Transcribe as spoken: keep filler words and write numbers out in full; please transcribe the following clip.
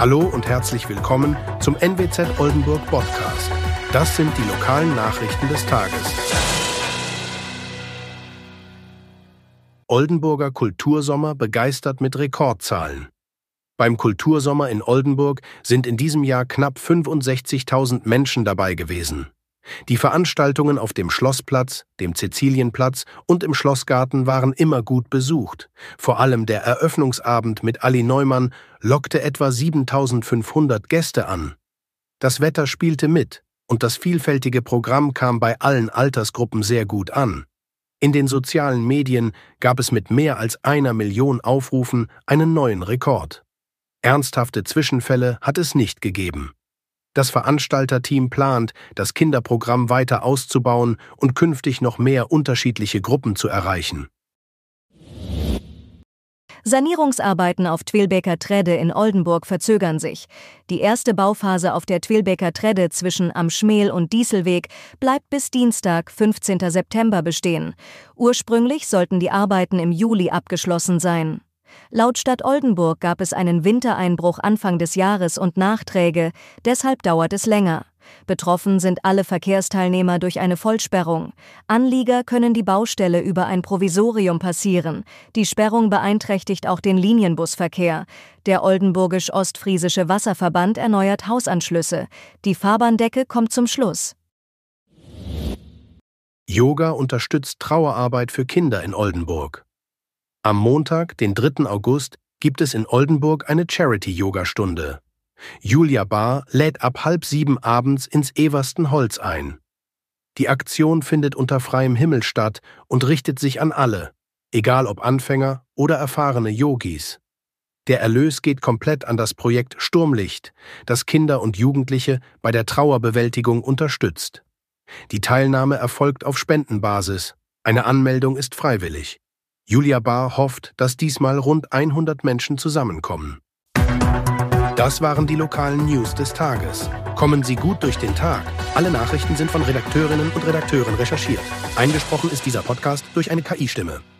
Hallo und herzlich willkommen zum N W Z Oldenburg Podcast. Das sind die lokalen Nachrichten des Tages. Oldenburger Kultursommer begeistert mit Rekordzahlen. Beim Kultursommer in Oldenburg sind in diesem Jahr knapp fünfundsechzigtausend Menschen dabei gewesen. Die Veranstaltungen auf dem Schlossplatz, dem Cäcilienplatz und im Schlossgarten waren immer gut besucht. Vor allem der Eröffnungsabend mit Ali Neumann lockte etwa siebentausendfünfhundert Gäste an. Das Wetter spielte mit und das vielfältige Programm kam bei allen Altersgruppen sehr gut an. In den sozialen Medien gab es mit mehr als einer Million Aufrufen einen neuen Rekord. Ernsthafte Zwischenfälle hat es nicht gegeben. Das Veranstalterteam plant, das Kinderprogramm weiter auszubauen und künftig noch mehr unterschiedliche Gruppen zu erreichen. Sanierungsarbeiten auf Twilbeker Tredde in Oldenburg verzögern sich. Die erste Bauphase auf der Twilbeker Tredde zwischen Am Schmel und Dieselweg bleibt bis Dienstag, fünfzehnten September bestehen. Ursprünglich sollten die Arbeiten im Juli abgeschlossen sein. Laut Stadt Oldenburg gab es einen Wintereinbruch Anfang des Jahres und Nachträge, deshalb dauert es länger. Betroffen sind alle Verkehrsteilnehmer durch eine Vollsperrung. Anlieger können die Baustelle über ein Provisorium passieren. Die Sperrung beeinträchtigt auch den Linienbusverkehr. Der Oldenburgisch-Ostfriesische Wasserverband erneuert Hausanschlüsse. Die Fahrbahndecke kommt zum Schluss. Yoga unterstützt Trauerarbeit für Kinder in Oldenburg. Am Montag, den dritten August, gibt es in Oldenburg eine Charity-Yoga-Stunde. Julia Bahr lädt ab halb sieben abends ins Everstenholz ein. Die Aktion findet unter freiem Himmel statt und richtet sich an alle, egal ob Anfänger oder erfahrene Yogis. Der Erlös geht komplett an das Projekt Sturmlicht, das Kinder und Jugendliche bei der Trauerbewältigung unterstützt. Die Teilnahme erfolgt auf Spendenbasis. Eine Anmeldung ist freiwillig. Julia Bahr hofft, dass diesmal rund hundert Menschen zusammenkommen. Das waren die lokalen News des Tages. Kommen Sie gut durch den Tag. Alle Nachrichten sind von Redakteurinnen und Redakteuren recherchiert. Eingesprochen ist dieser Podcast durch eine K I-Stimme.